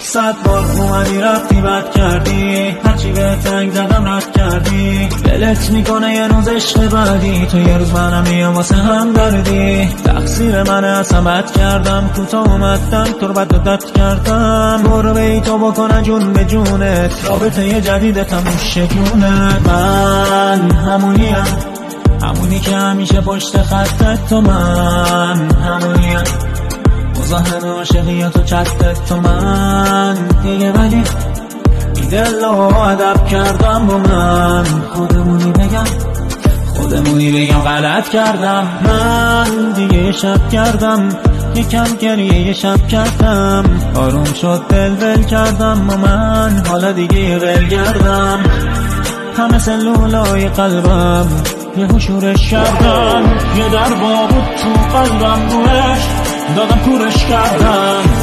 100 بار اومدی رفتی بد کردی، هرچی به تنگ زدم رد کردی. دلت میکنه یه روز عشق بعدی، تو یه روز منم میام واسه هم دردی. تقصیر منه اصلا بد کردم، کوتاه اومدم تو رو بد داد کردم. برو بیتو بکنه جون به جونت، رابطه یه جدیدت هم شکونت. من همونی که همیشه پشت خطت، تو من همونیم مزاحم عاشقیات و چتت، تو من دیگه. ولی این دل رو ادب کردم با من، خودمونی بگم غلط کردم. من دیگه یه شب کردم، یکم گریه یه شب کردم. آروم شد دل کردم با من، حالا دیگه یه ولگردم. همه سلولای قلبم یه شورش کردم، یه در با بود تو قلبم روش دادم کورش کردم.